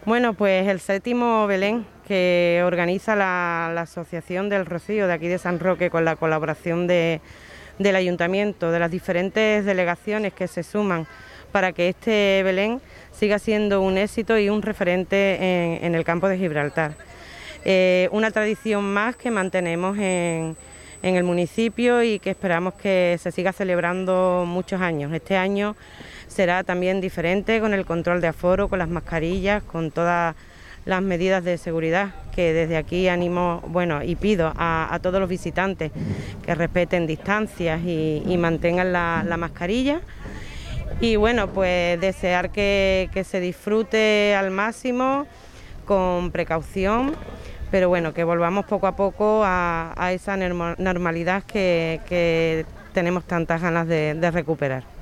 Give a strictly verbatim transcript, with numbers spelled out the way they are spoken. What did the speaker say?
Bueno, pues el séptimo Belén que organiza la, la Asociación del Rocío de aquí de San Roque con la colaboración de, del Ayuntamiento, de las diferentes delegaciones que se suman para que este Belén siga siendo un éxito y un referente en, en el campo de Gibraltar. Eh, una tradición más que mantenemos en, en el municipio y que esperamos que se siga celebrando muchos años. Este año será también diferente, con el control de aforo, con las mascarillas, con todas las medidas de seguridad, que desde aquí animo, bueno, y pido a, a todos los visitantes que respeten distancias y, y mantengan la, la mascarilla. Y bueno, pues desear que, que se disfrute al máximo, con precaución, pero bueno, que volvamos poco a poco a, a esa normalidad que, que tenemos tantas ganas de, de recuperar.